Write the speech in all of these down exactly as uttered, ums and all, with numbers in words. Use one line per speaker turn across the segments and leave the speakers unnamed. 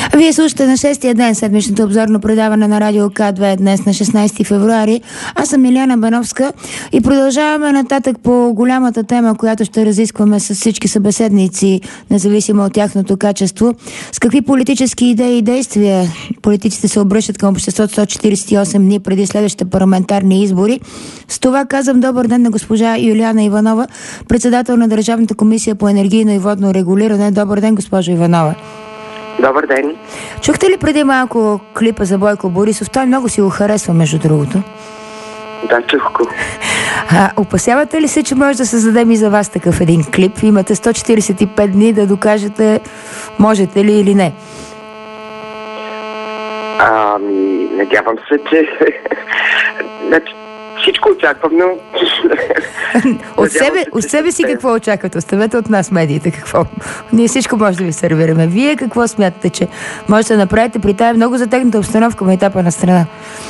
Вие слушате на шестия ден седмичното обзорно предаване на Радио К две днес на шестнайсети февруари. Аз съм Милена Бановска и продължаваме нататък по голямата тема, която ще разискваме с всички събеседници, независимо от тяхното качество. С какви политически идеи и действия политиците се обръщат към обществото сто четирийсет и осем дни преди следващите парламентарни избори. С това казвам добър ден на госпожа Юлиана Иванова, председател на Държавната комисия по енергийно и водно регулиране. Добър ден, госпожо Иванова.
Добър ден.
Чухте ли преди малко клипа за Бойко Борисов? Той много си го харесва, между другото.
Да, чух го.
А, опасявате ли се, че може да създадем и за вас такъв един клип? Имате сто четирийсет и пет дни да докажете можете ли или не.
Ами, надявам се, че... значи, всичко очаквам, но...
от себе, се, от себе си какво очаквате? Оставете от нас медиите какво. Ние всичко може да ви сервираме. Вие какво смятате, че можете да направите при тая много затегната обстановка на етапа на страна?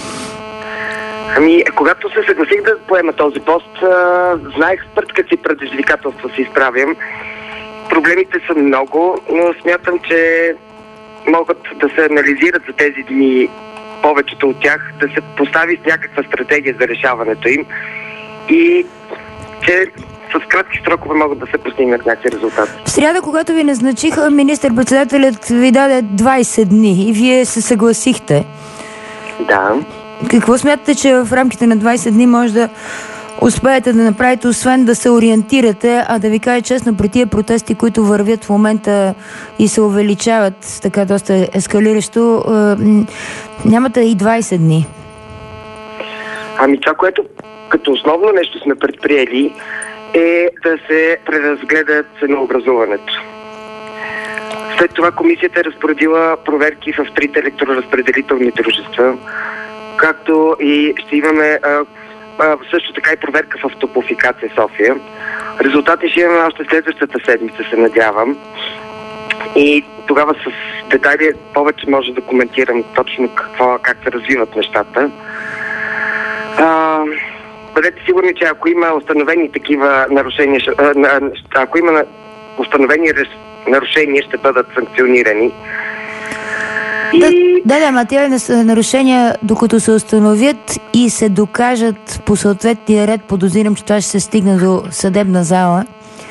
Ами, когато се съгласих да поема този пост, а, знаех пред какви предизвикателства се изправям. Проблемите са много, но смятам, че могат да се анализират за тези дни повечето от тях, да се постави с някаква стратегия за решаването им и че с кратки срокове могат да се постигнат някакви резултати.
В сряда, когато ви назначиха, министър-председателят ви даде двайсет дни и вие се съгласихте.
Да.
Какво смятате, че в рамките на двайсет дни може да успеете да направите, освен да се ориентирате, а да ви кажа честно, при тия протести, които вървят в момента и се увеличават така доста ескалиращо, нямате и двайсет дни?
Ами това, което като основно нещо сме предприели, е да се преразгледа ценообразуването. След това комисията е разпоредила проверки в трите електроразпределителни дружества, както и ще имаме а, а, също така и проверка в Топлофикация София. Резултати ще имаме още следващата седмица, се надявам. И тогава с детайли повече може да коментирам точно какво, как се развиват нещата. А, бъдете сигурни, че ако има установени такива нарушения, а, ако има установени нарушения, ще бъдат санкционирани.
Да, и... да, да, ма тези нарушения, докато се установят и се докажат по съответния ред, подозирам, че това ще се стигне до съдебна зала.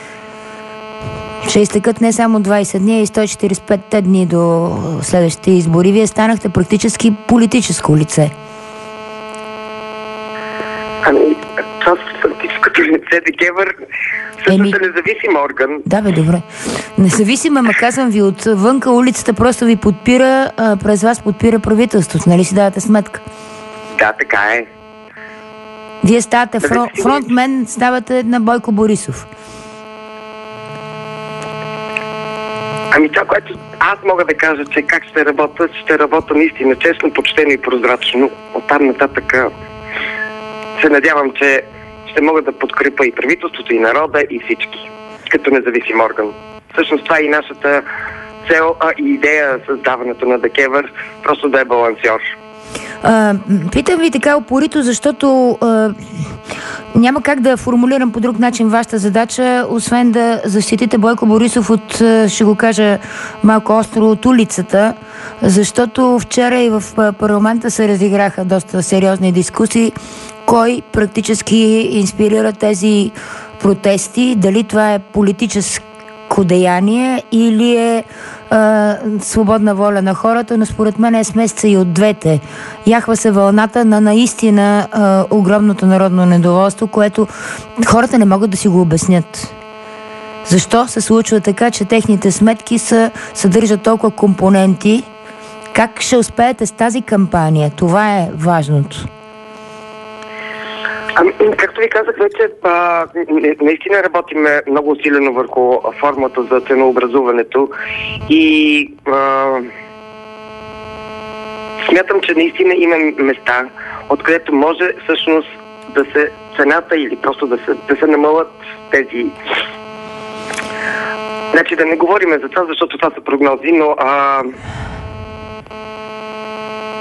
Ще изтекат не само двайсет дни, а и сто четирийсет и пет дни до следващите избори. Вие станахте практически политическо лице.
Ами, това фактическото лице ДКЕВР всъщност е независим орган.
Да, бе, добре. Независим, ама казвам ви, отвънка улицата просто ви подпира, а през вас подпира правителството. Нали си давате сметка?
Да, така е.
Вие ставате фрон, фронтмен, ставате на Бойко Борисов.
Ами това, което аз мога да кажа, че как ще работя, ще работя наистина честно, почтено и прозрачно. Оттам нататък се надявам, че ще мога да подкрепя и правителството, и народа, и всички, като независим орган. Всъщност това е и нашата цел, а и идея създаването на ДКЕВР, просто да е балансьор.
А, питам ви така упорито, защото а, няма как да формулирам по друг начин вашата задача, освен да защитите Бойко Борисов от, ще го кажа малко остро, от улицата, защото вчера и в парламента се разиграха доста сериозни дискусии. Кой практически инспирира тези протести? Дали това е политическо деяние или е а, свободна воля на хората, но според мен е смесица и от двете. Яхва се вълната на наистина а, огромното народно недоволство, което хората не могат да си го обяснят. Защо се случва така, че техните сметки са, съдържат толкова компоненти? Как ще успеете с тази кампания? Това е важното.
Ами, както ви казах вече, а, наистина работиме много усилено върху формата за ценообразуването и а, смятам, че наистина има места, откъдето може всъщност да се цената или просто да се, да се намалят тези... Значи да не говорим за това, защото това са прогнози, но... А,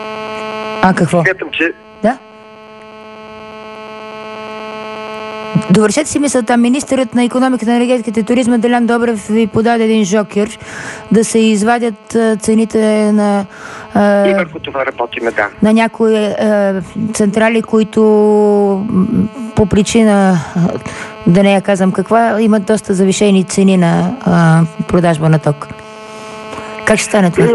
а какво?
Смятам, че...
Да? Довършете си мисълта. Министърът на икономиката, енергетиката и туризма Делян Добрев ви подаде един жокер да се извадят цените на
а, и върху това работиме, да.
на някои а, централи, които по причина, да не я казвам каква, имат доста завишени цени на а, продажба на ток. Как ще стане това?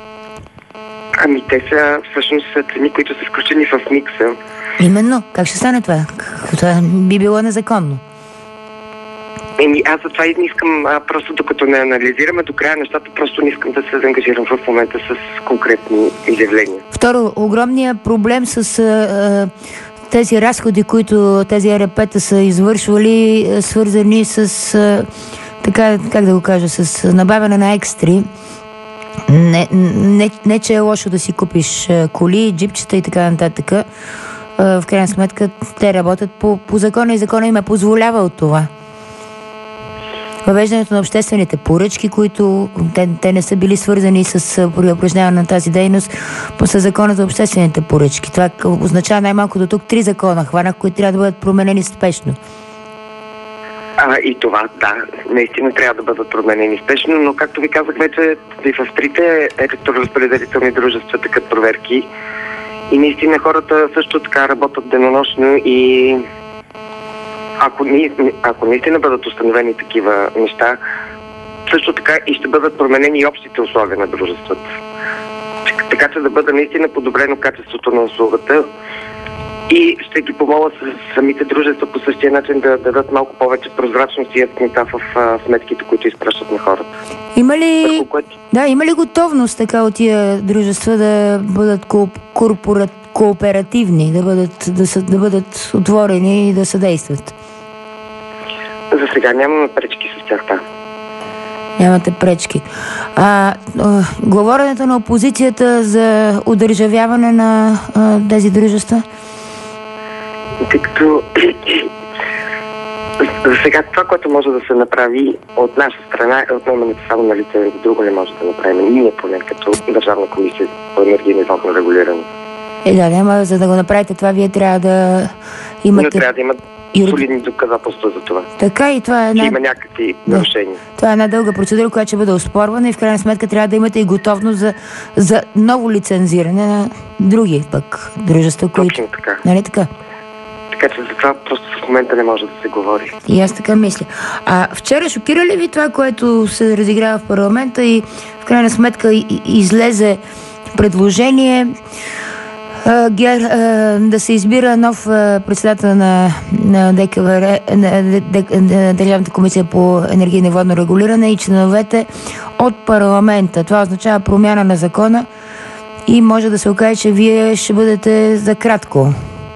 Ами те са всъщност цени, които са включени в микса.
Именно. Как ще стане това? Това би било незаконно.
Еми, аз за това и не искам, а, просто докато не анализираме до края нещата, просто не искам да се ангажирам в момента с конкретни изявления.
Второ, огромният проблем с а, тези разходи, които тези Е Ер Пе-та са извършвали, свързани с, а, така, как да го кажа, с набавяне на екстри. Не, не, не, че е лошо да си купиш коли, джипчета и така нататък. В крайна сметка те работят по, по закона и закона им е позволява от това. Въвеждането на обществените поръчки, които те, те не са били свързани с упражняване на тази дейност по закона за обществените поръчки. Това означава най-малко до тук три закона, хванах, които трябва да бъдат променени спешно.
А, и това, да, наистина трябва да бъдат променени спешно, но както ви казах вече, и в трите електроразпределителни дружества такът проверки и наистина хората също така работят денонощно и ако, ако наистина бъдат установени такива неща, също така и ще бъдат променени и общите условия на дружествата. Така че да бъде наистина подобрено качеството на услугата. И ще ги помоля с самите дружества по същия начин да дадат малко повече прозрачност и яснота в а, сметките, които изпращат на хората.
Има ли, което... да, има ли готовност така от тия дружества да бъдат ко... корпора... кооперативни, да бъдат, да, са, да бъдат отворени и да съдействат?
За сега нямаме пречки с тях, да.
Нямате пречки. А, а говоренето на опозицията за удържавяване на а, тези дружества?
Тъй като за сега това, което може да се направи от наша страна е отнемането само на лицензия, друго не може да направим. Ние поне като Държавна комисия по енергийно и водно регулиране.
Е, да, няма, за да го направите това, вие трябва да имате...
Но трябва да имат солидни доказателства за това.
Така и това е една...
Че има някакви нарушения.
Да. Това е една дълга процедура, която ще бъде оспорвана и в крайна сметка трябва да имате и готовност за, за ново лицензиране на други пък дружества, които...
Точно така.
Нали така?
Така че за това просто в момента не може да се говори.
И аз така мисля. А вчера шокира ли ви това, което се разиграва в парламента и в крайна сметка излезе предложение а, гер, а, да се избира нов а, председател на, на, ДКВР, на, на Държавната комисия по енергийно и водно регулиране и членовете от парламента. Това означава промяна на закона и може да се окаже, че вие ще бъдете за кратко.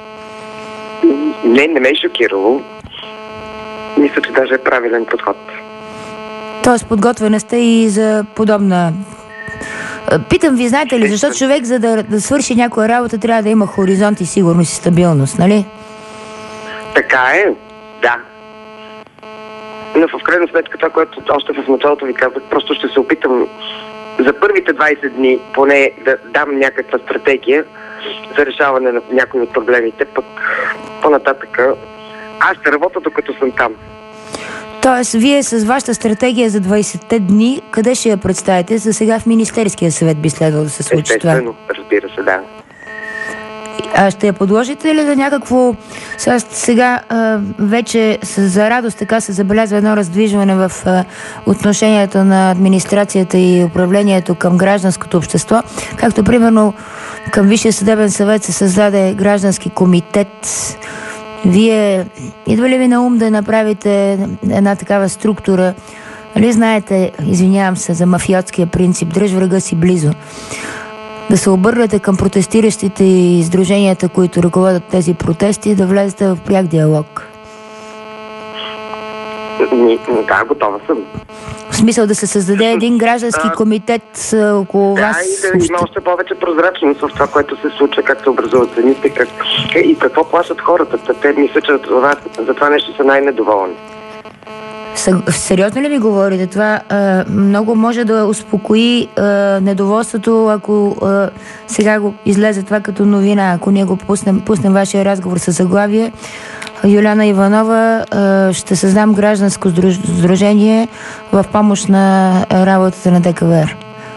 Не, не ме е шокирало. Мисля, че даже е правилен подход.
Тоест подготвена сте и за подобна... Питам ви, знаете ли, защото човек за да, да свърши някоя работа трябва да има хоризонт и сигурност и стабилност, нали?
Така е, да. Но в крайна сметка това, което още в началото ви казах, просто ще се опитам за първите двайсет дни поне да дам някаква стратегия за решаване на някои от проблемите, пък по-нататък аз ще работя докато съм там.
Тоест, вие с вашата стратегия за двайсетте дни, къде ще я представите? За сега в Министерския съвет би следвало да се случи това.
Естествено, разбира се, да.
А ще я подложите ли за някакво... Сега, сега а, вече с, за радост така се забелязва едно раздвижване в а, отношението на администрацията и управлението към гражданското общество, както примерно към Висшия съдебен съвет се създаде граждански комитет. Вие идва ли ви на ум да направите една такава структура? Нали знаете, извинявам се за мафиотския принцип, дръж врага си близо. Да се обърнете към протестиращите и издруженията, които ръководят тези протести, да влезете в пряк диалог.
Да, готова съм.
В смисъл да се създаде един граждански комитет около
да,
вас.
Да, и да има още повече прозрачност в това, което се случва, как се образуват цените, как... и какво плащат хората. Те мисля, че за това нещо са най-недоволни.
Сериозно ли ми говорите? Това а, много може да успокои а, недоволството, ако а, сега го излезе това като новина, ако ние го пуснем, пуснем вашия разговор със заглавие. Юлиана Иванова, ще създам гражданско сдружение в помощ на работата на ДКВР.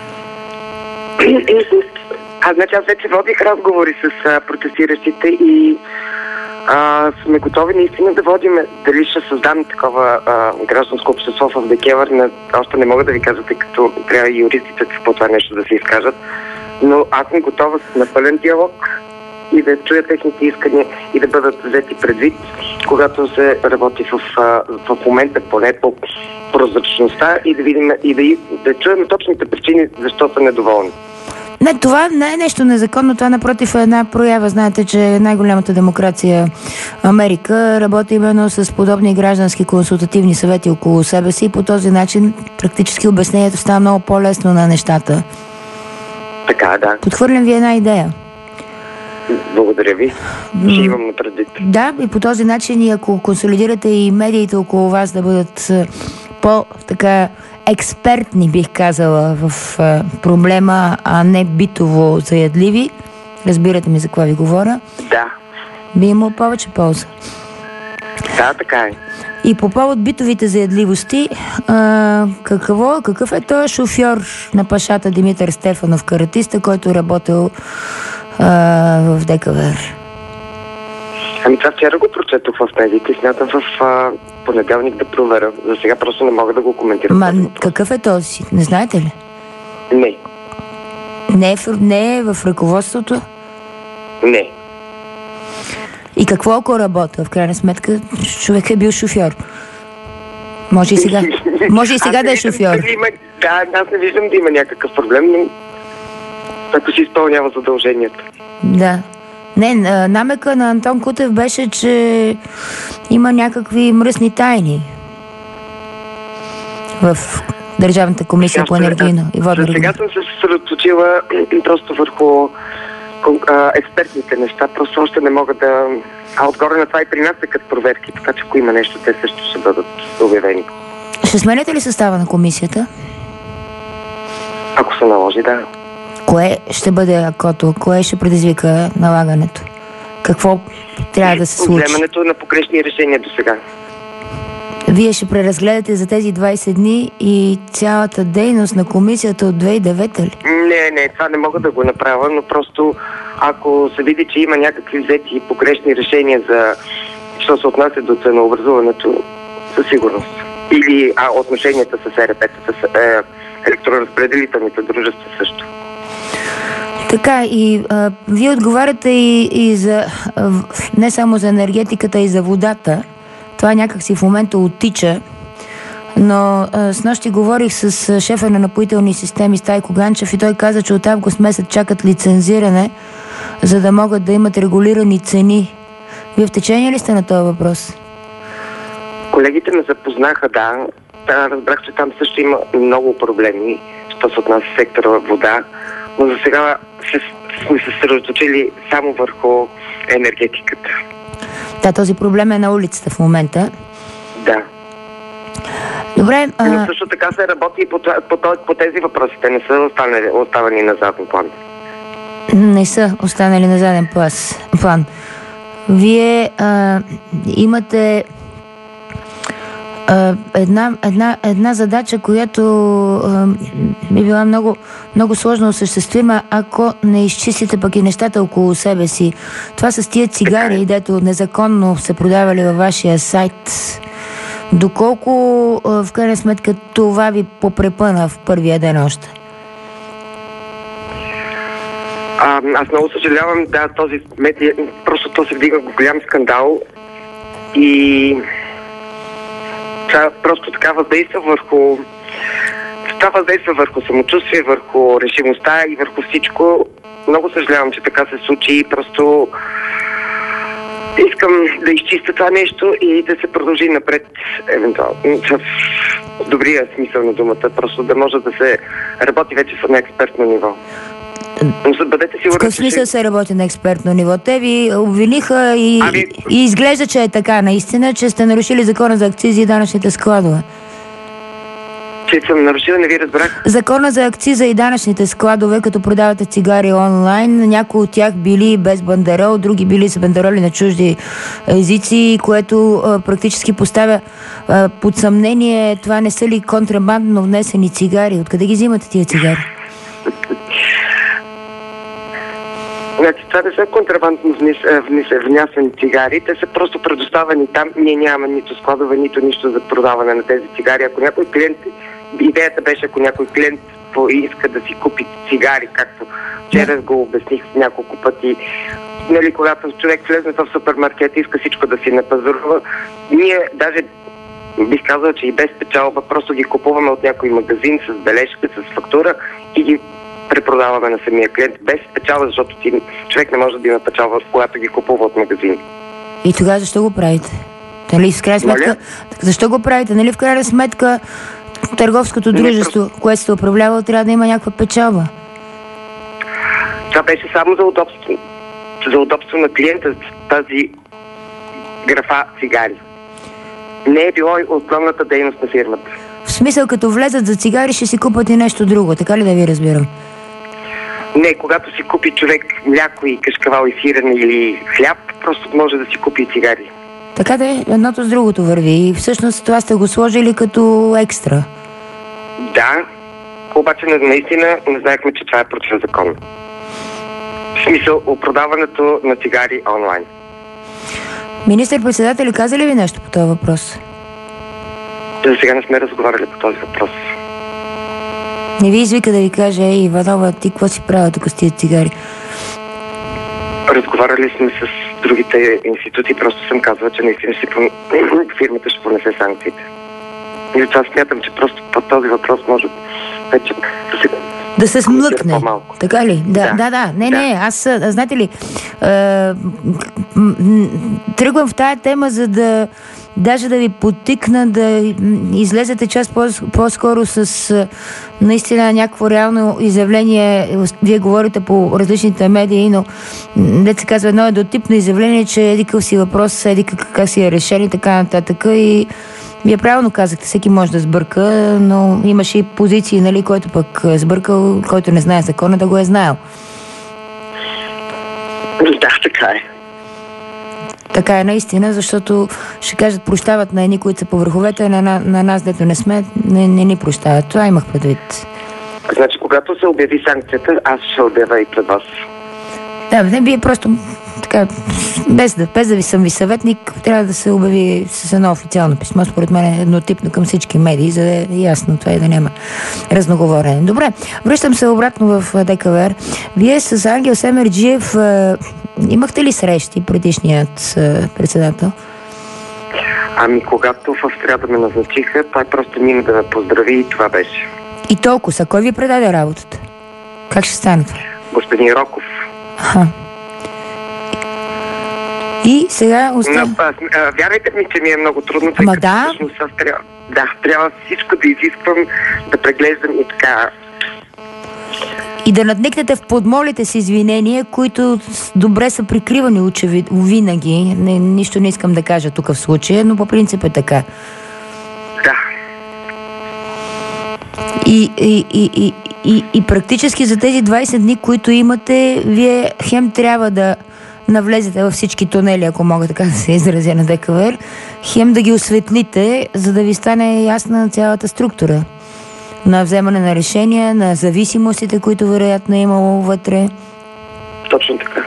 Аз, значи, аз вече водих разговори с а, протестиращите и а, сме готови наистина да водим, дали ще създам такова а, гражданско общество в ДКЕВР. Не, още не мога да ви кажа, тъй като трябва и юристите по това нещо да се изкажат. Но аз съм готова на пълен диалог и да чуя техните искания и да бъдат взети предвид, когато се работи в, в момента поне по прозрачността и да видим и да, да чуем точните причини, защо са недоволни.
Не, това не е нещо незаконно, това напротив е една проява. Знаете, че най-голямата демокрация Америка работи именно с подобни граждански консултативни съвети около себе си и по този начин практически обяснението става много по-лесно на нещата.
Така, да.
Подхвърлям ви една идея.
Благодаря ви. Ще имам на предвид.
Да, и по този начин, и ако консолидирате и медиите около вас да бъдат по-така експертни, бих казала, в а, проблема, а не битово заядливи, разбирате ми за какво ви говоря,
да,
би имало повече полза.
Да, така е.
И по повод битовите заядливости, а, какво, какъв е този шофьор на пашата Димитър Стефанов, каратиста, който е работил а, в ДКВР?
Ами това вчера го прочетох в медиите и смятам в а, понеделник да проверя. За сега просто не мога да го коментирам.
Ма какъв е този? Не знаете ли?
Не.
Не е в, не е в ръководството?
Не.
И какво ако работа? В крайна сметка човек е бил шофьор. Може и сега, може и сега да е шофьор.
Да има, да, аз не виждам да има някакъв проблем, но ако си изпълнява задълженията.
Да. Не, намека на Антон Кутев беше, че има някакви мръсни тайни в Държавната комисия по енергийно и водно регулиране.
Сега съм се съсредоточила просто върху а, експертните неща. Просто още не мога да... А отгоре на това и при нас текат проверки, така че ако има нещо, те също ще бъдат обявени.
Ще сменяте ли състава на комисията?
Ако се наложи, да.
Кое ще бъде акото? Кое ще предизвика налагането? Какво трябва да се случи?
Вземането на погрешни решения до сега.
Вие ще преразгледате за тези двайсет дни и цялата дейност на комисията от две хиляди и девета ли?
Не, не, това не мога да го направя, но просто ако се види, че има някакви взети погрешни решения за що се отнася до ценообразуването, със сигурност. Или а, отношенията с ЕРП-та, с е, електроразпределителните дружества също.
Така, и а, вие отговаряте и, и за а, не само за енергетиката, и за водата. Това някакси в момента оттича. Но а, с нощи говорих с а, шефа на Напоителни системи Стайко Ганчев и той каза, че от август месец чакат лицензиране, за да могат да имат регулирани цени. Вие в течение ли сте на този въпрос?
Колегите ме запознаха, да. да. Разбрах, че там също има много проблеми, що се отнася сектора вода. Но за сега сме се съсредоточили само върху енергетиката.
Да, този проблем е на улицата в момента.
Да.
Добре. А...
Но също така се работи и по, по, по тези въпроси. Те не са останали, оставани на заден план.
Не са останали на заден план. Вие а, имате а, една, една, една задача, която а, би била много, много сложно осъществима, ако не изчистите пък и нещата около себе си. Това с тия цигари, дето незаконно се продавали във вашия сайт. Доколко в крайна сметка това ви попрепъна в първия ден още?
А, аз много съжалявам, да, този медия, просто то се вдига голям скандал и това просто така въздейства върху това въздейства върху самочувствие, върху решимостта и върху всичко. Много съжалявам, че така се случи и просто искам да изчистя това нещо и да се продължи напред, евентуално, в добрия смисъл на думата, просто да може да се работи вече на експертно ниво. Но бъдете сигурни,
в какъв смисъл се работи на експертно ниво? Те ви обвиниха и,
ами...
и изглежда, че е така наистина, че сте нарушили закона за акцизи и данъчните складове.
Че съм нарушила, не ви разбрах.
Закона за акциза и данъчните складове, като продавате цигари онлайн, някои от тях били без бандерол, други били с бандероли на чужди езици, което а, практически поставя а, под съмнение това не са ли контрабандно внесени цигари. Откъде ги взимате тия цигари?
Значи, това не са контрабандно внесени цигари, те са просто предоставени там. Ние нямаме нито складове, нито нищо за продаване на тези цигари. Ако някой клиент, идеята беше, ако някой клиент иска да си купи цигари, както вчера го обясних няколко пъти, нали, когато човек влезе в супермаркет и иска всичко да си напазарува, ние даже бих казал, че и без печалба, просто ги купуваме от някой магазин с бележка, с фактура и ги препродаваме на самия клиент без печалба, защото ти, човек не може да има печалба, когато ги купува от магазин.
И тогава защо го правите? Нали, в крайна сметка, Моля? Защо го правите? Нали, в крайна сметка търговското дружество, просто... което сте управлявало, трябва да има някаква печалба.
Това беше само за удобство. За удобство на клиента, тази графа цигари. Не е било основната дейност на фирмата.
В смисъл, като влезат за цигари, ще си купат и нещо друго, така ли да ви разбирам?
Не, когато си купи човек мляко и кашкавал и сирене или хляб, просто може да си купи цигари.
Така да е, едното с другото върви. И всъщност това сте го сложили като екстра.
Да, обаче наистина не знаехме, че това е противозаконно. В смисъл, продаването на цигари онлайн.
Министър-председател, каза ли ви нещо по този въпрос?
За сега не сме разговаряли по този въпрос.
Не ви извика да ви каже: ей, Иванова, ти какво си правила тук с тия цигари?
Разговаряли сме с другите институции, просто съм казала, че наистина си пон... фирмата ще понесе санкциите. И затова смятам, че просто по този въпрос може вече да се...
Да се смлъкне. Така ли? Да, да, да. да. Не, да. не, аз, знаете ли, е, тръгвам в тая тема, за да даже да ви подтикна да излезете част по- по-скоро с наистина някакво реално изявление. Вие говорите по различните медии, но не се казва, едно еднотипно изявление, че едикъв си въпрос, едикъв как си е решен и така нататък. И вие правилно казахте, всеки може да сбърка, но имаше и позиции, нали, който пък е сбъркал, който не знае закона, да го е знаел.
Да, така е.
Така е наистина, защото ще кажат, прощават на едни, които са по върховете, на, на, на нас, дето не сме, не, не ни прощават. Това имах предвид.
Значи, когато се обяви санкцията, аз ще обявя и пред вас.
Да, не, вие просто така, без да, без да ви съм ви съветник, трябва да се обяви с едно официално писмо, според мен е еднотипно към всички медии, за да е ясно това и да няма разноговорене. Добре, връщам се обратно в ДКВР. Вие с Ангел Семерджиев е, имахте ли срещи предишният е, председател?
Ами, когато в сряда ме назначиха, той просто мина да ме поздрави и това беше.
И толкова са. Кой ви предаде работата? Как ще стане това?
Господин Роков.
Аха. И сега остава...
Вярвайте ми, че ми е много трудно.
Ама да?
Всъщност аз трябва, да, трябва всичко да изисквам, да преглеждам и така.
И да надникнете в подмолите с извинения, които добре са прикривани очевидно винаги. Не, нищо не искам да кажа тук в случая, но по принцип е така.
Да.
И, и, и, и, и, и практически за тези двайсет дни, които имате, вие хем трябва да навлезете във всички тунели, ако мога така да се изразя на ДКВР, хем да ги осветлите, за да ви стане ясна цялата структура на вземане на решения, на зависимостите, които вероятно е имало вътре.
Точно така.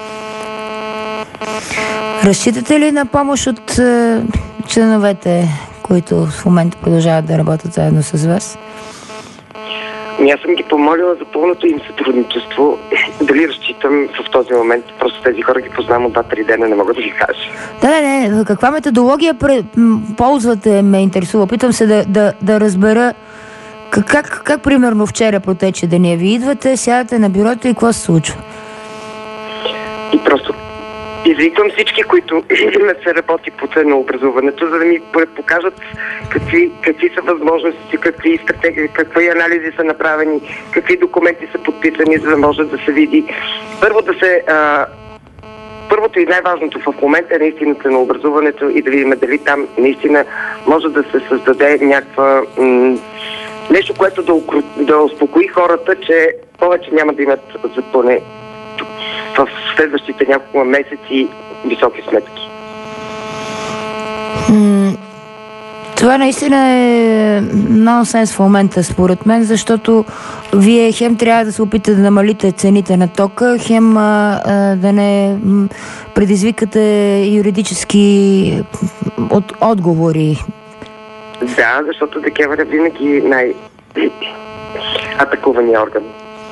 Разчитате ли на помощ от е, членовете, които в момента продължават да работят заедно с вас?
Ами аз съм ги помолила за пълното им сътрудничество. Дали разчитам в този момент? Просто тези хора ги познавам от два-три дена, не мога да ги кажа.
Да, да, не. Каква методология пре... ползвате, ме интересува. Опитвам се да, да, да разбера как, как, как примерно вчера протече деня. Ви идвате, сядате на бюрото и какво се случва?
И просто извиквам всички, които не се работи по ценообразуването, за да ми покажат какви, какви са възможности, какви стратегии, какви анализи са направени, какви документи са подписани, за да може да се види. Първо да се... А, първото и най-важното в момента е наистина ценообразуването и да видим дали там наистина може да се създаде някаква м- Нещо, което да, да успокои хората, че повече няма да имат за поне в следващите няколко месеци високи сметки.
М- това наистина е нонсенс в момента, според мен, защото вие хем трябва да се опитате да намалите цените на тока, хем а, а, да не предизвикате юридически от, отговори.
Да, защото ДКЕВР е винаги най-атакувания орган.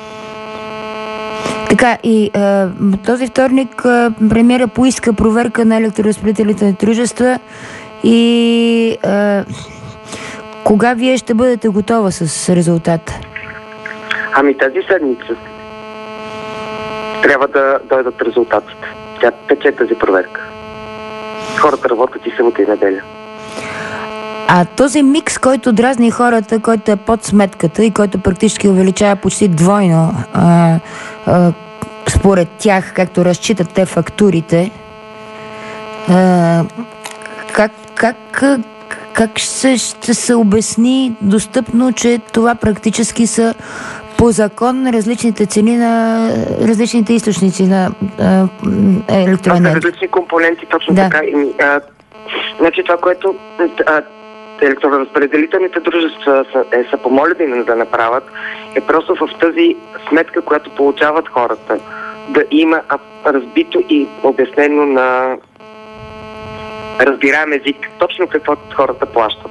Така, и а, този вторник а, премиера поиска проверка на електроразпределителните дружества и а, кога вие ще бъдете готова с резултата?
Ами тази седмица трябва да дойдат резултатите. Тя тече тази проверка. Хората работят и събота и неделя.
А този микс, който дразни хората, който е под сметката и който практически увеличава почти двойно а, а, според тях, както разчитат те фактурите, а, как, как, как ще, ще се обясни достъпно, че това практически са по закон различните цени на различните източници на електроенергия?
Различни компоненти, точно
да.
Така. А, значи това, което а, електроразпределителните дружества са, е, са помолени да направят, е просто в тази сметка, която получават хората, да има разбито и обяснено на разбираем език точно какво хората плащат.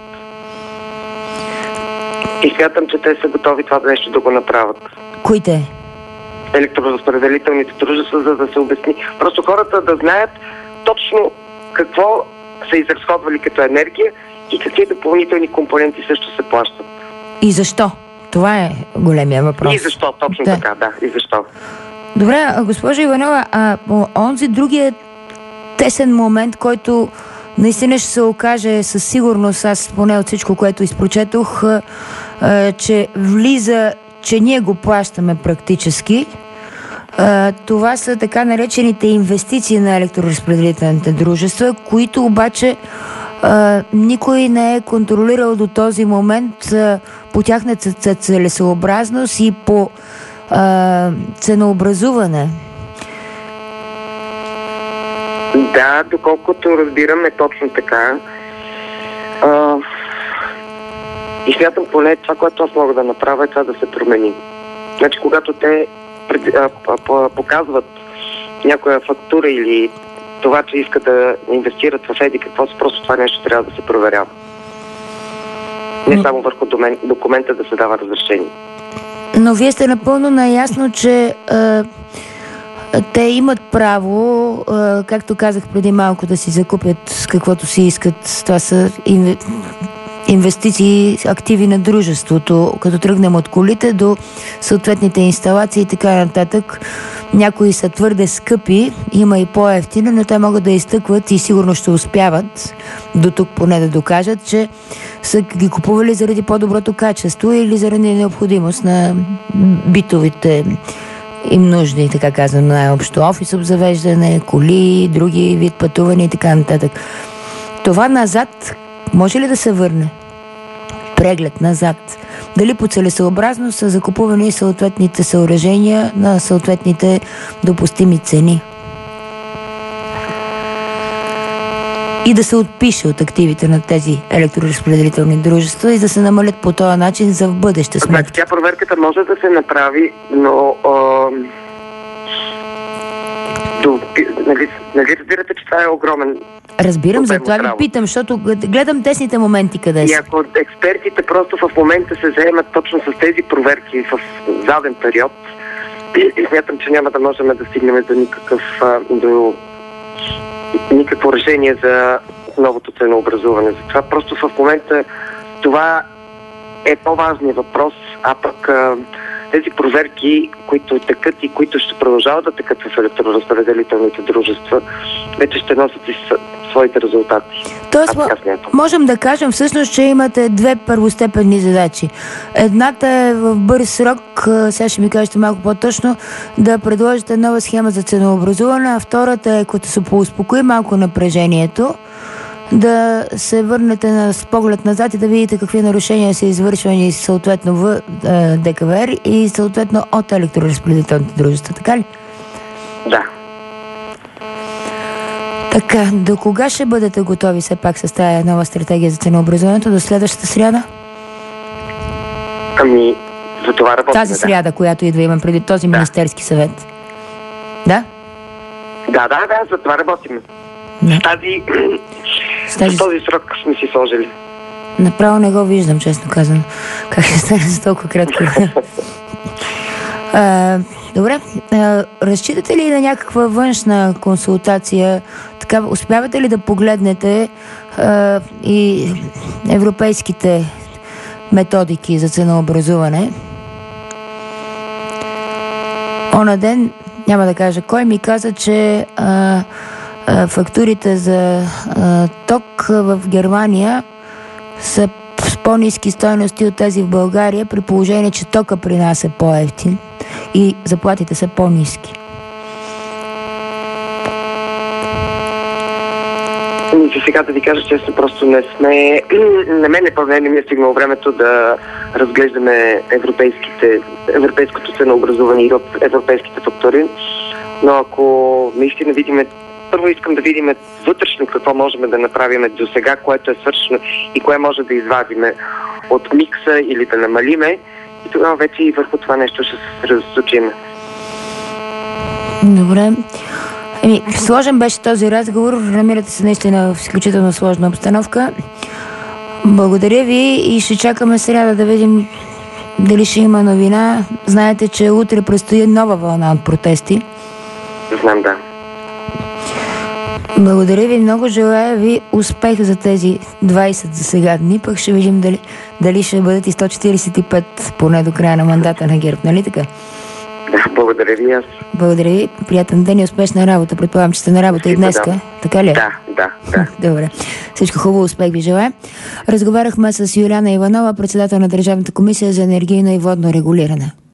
И смятам, че те са готови това нещо да го направят.
Коите?
Електроразпределителните дружества, за да се обясни. Просто хората да знаят точно какво са изразходвали като енергия и какви допълнителни компоненти също се плащат.
И защо? Това е големия въпрос.
И защо, точно
да.
така, да. И защо.
Добре, госпожа Иванова, а онзи другия тесен момент, който наистина ще се окаже със сигурност, аз поне от всичко, което изпрочетох, а, а, че влиза, че ние го плащаме практически. А, това са така наречените инвестиции на електроразпределителните дружества, които обаче а, никой не е контролирал до този момент а, по тяхната целесообразност и по а, ценообразуване.
Да, доколкото разбираме точно така. А, и смятам поне това, което аз мога да направя, е това да се промени. Значи, когато те пред, а, а, показват някоя фактура или това, че искат да инвестират в еди какво, просто това нещо трябва да се проверява. Не само върху домен, документа да се дава разрешение.
Но вие сте напълно наясно, че а, те имат право, а, както казах преди малко, да си закупят с каквото си искат. Това са инв... инвестиции, активи на дружеството, като тръгнем от колите до съответните инсталации и така нататък. Някои са твърде скъпи, има и по-евтини, но те могат да изтъкват и сигурно ще успяват до тук поне да докажат, че са ги купували заради по-доброто качество или заради необходимост на битовите им нужди, така казано най-общо. Офис обзавеждане, коли, други вид пътувания и така нататък. Това назад може ли да се върне? Преглед назад. Дали по целесъобразност са закупувани съответните съоръжения на съответните допустими цени? И да се отпише от активите на тези електроразпределителни дружества и да се намалят по този начин за в бъдеще сметки.
Тя проверката може да се направи, но а, до, нали, нали разбирате, че това е огромен.
Разбирам, за това ви питам, защото гледам тесните моменти къде са.
И ако експертите просто в момента се заемат точно с тези проверки в заден период, и смятам, че няма да можем да стигнем до никакъв до никакво решение за новото ценообразуване. Затова просто в момента това е по-важният въпрос, а пък тези проверки, които текат и които ще продължават да текат в електроразпределителните дружества, вече ще носят и своите резултати.
Тоест, можем да кажем всъщност, че имате две първостепенни задачи. Едната е в бърз срок, сега ще ми кажете малко по-точно, да предложите нова схема за ценообразуване, а втората е, като се поуспокои малко напрежението, да се върнете на, с поглед назад и да видите какви нарушения са извършвани съответно в е, ДКВР и съответно от електроразпределителните дружества. Така ли?
Да.
Така, до кога ще бъдете готови все пак с тази нова стратегия за ценообразуването? До следващата сряда?
Ами, за това работим.
Тази сряда, да. Която идва, имам преди този да. Министерски съвет. Да?
Да, да, да, за това работим.
Да.
С тази... С
тази...
С този срок сме си сложили.
Направо не го виждам, честно казано. Как ще стане за толкова кратко? а, добре. А, разчитате ли на някаква външна консултация? Така, успявате ли да погледнете а, и европейските методики за ценообразуване? Она ден, няма да кажа кой, ми каза, че а, а, фактурите за а, ток в Германия са с по-ниски стойности от тези в България, при положение, че тока при нас е по-евтин и заплатите са по-ниски.
И сега да ви кажа, честно, просто не сме... На мен не, не ми е стигнало времето да разглеждаме европейските, европейското ценообразуване и европейските фактури, но ако наистина видиме, първо искам да видим вътрешно какво можем да направим до сега, което е свършено и кое може да извадиме от микса или да намалиме, и тогава вече и върху това нещо ще се разсочим.
Добре. Еми, сложен беше този разговор. Намирате се наистина в изключително сложна обстановка. Благодаря ви и ще чакаме сряда да видим дали ще има новина. Знаете, че утре предстои нова вълна от протести.
Знам, да.
Благодаря ви много. Желая ви успех за тези двайсет за сега дни. Пък ще видим дали, дали ще бъдат и сто четирийсет и пет поне до края на мандата на ГЕРБ. Нали така?
Да, благодаря ви аз.
Благодаря ви. Приятен ден и успешна работа. Предполагам, че сте на работа и днеска. Да. Така ли?
Да, да, да.
Добре. Всичко хубаво, успех ви желая. Разговаряхме с Юлиана Иванова, председател на Държавната комисия за енергийно и водно регулиране.